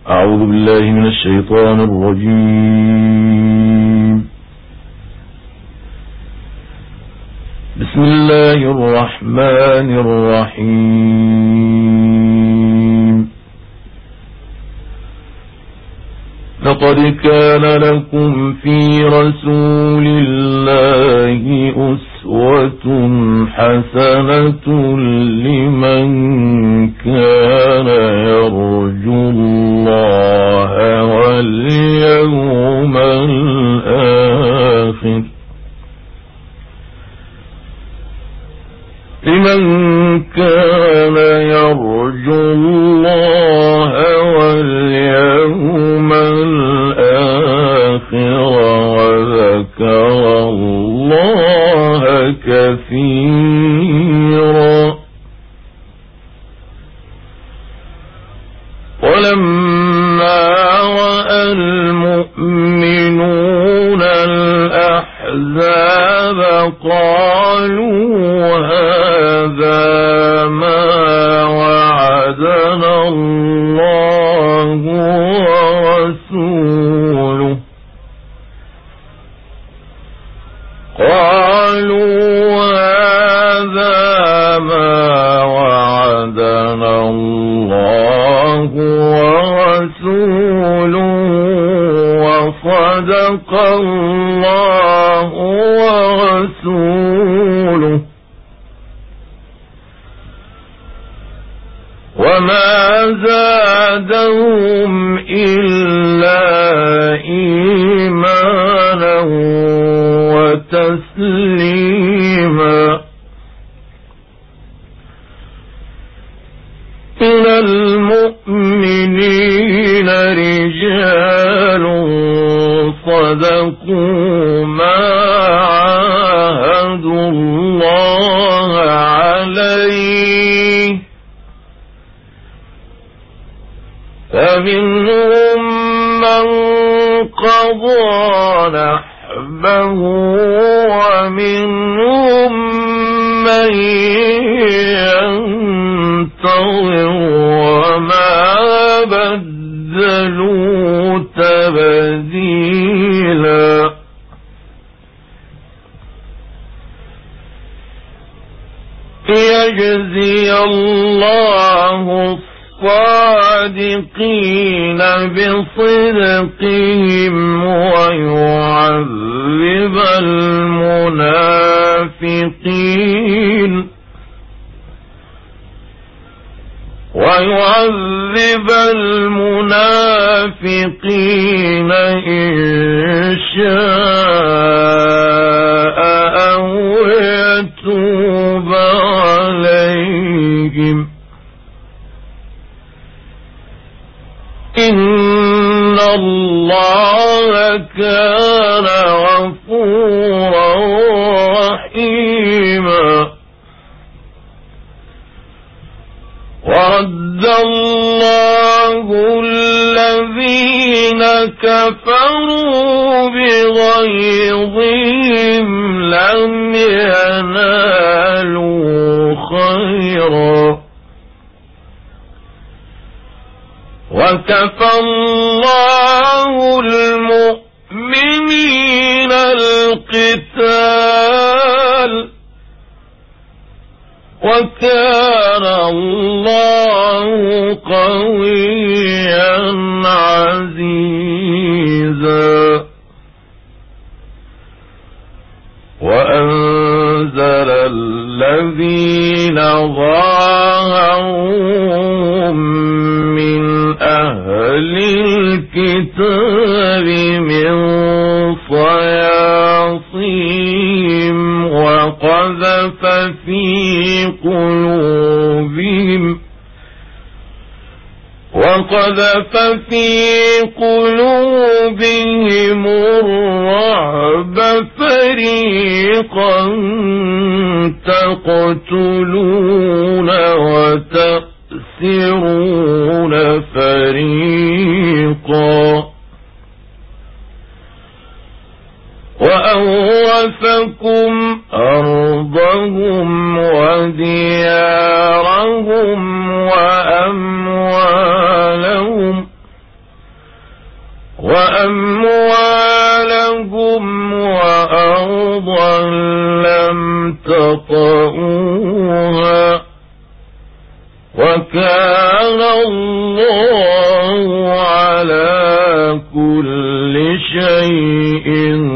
أعوذ بالله من الشيطان الرجيم. بسم الله الرحمن الرحيم. لقد كان لكم في رسول الله أسوة حسنة لمن كان يرجو الله واليوم الآخر وذكر الله كثيرا. ولما رأى المؤمنون الأحزاب قالوا هذا ما وعدنا الله ورسوله وصدق الله ورسوله وما زادهم إلا إيمانا وتسليما. من المؤمنين رجال صدقوا ما عاهدوا الله عليه فمنهم من قضى نحبه ومنهم من ينتظر وما بدلوا تبديلا. ليجزي الله الصادقين بصدقهم ويعذب المنافقين إن شاء أو يتوب عليهم إن الله كان غفورا رحيما. ورد الله الذين كفروا بغيظهم لم ينالوا خيرا وكفى الله المؤمنين القتال وكان الله قويا عزيزا. وأنزل الذين ظاهرهم من أهل الكتاب من صياصيهم وقذف في قلوبهم الرعب فريقا تقتلون وتأسرون فريقا وأورثكم أرضهم وديارهم وأموالهم وأموالهم وأرضا لم تطئوها وكان الله على كل شيء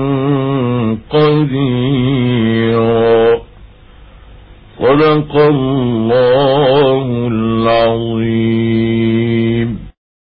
قدير. صدق الله العظيم.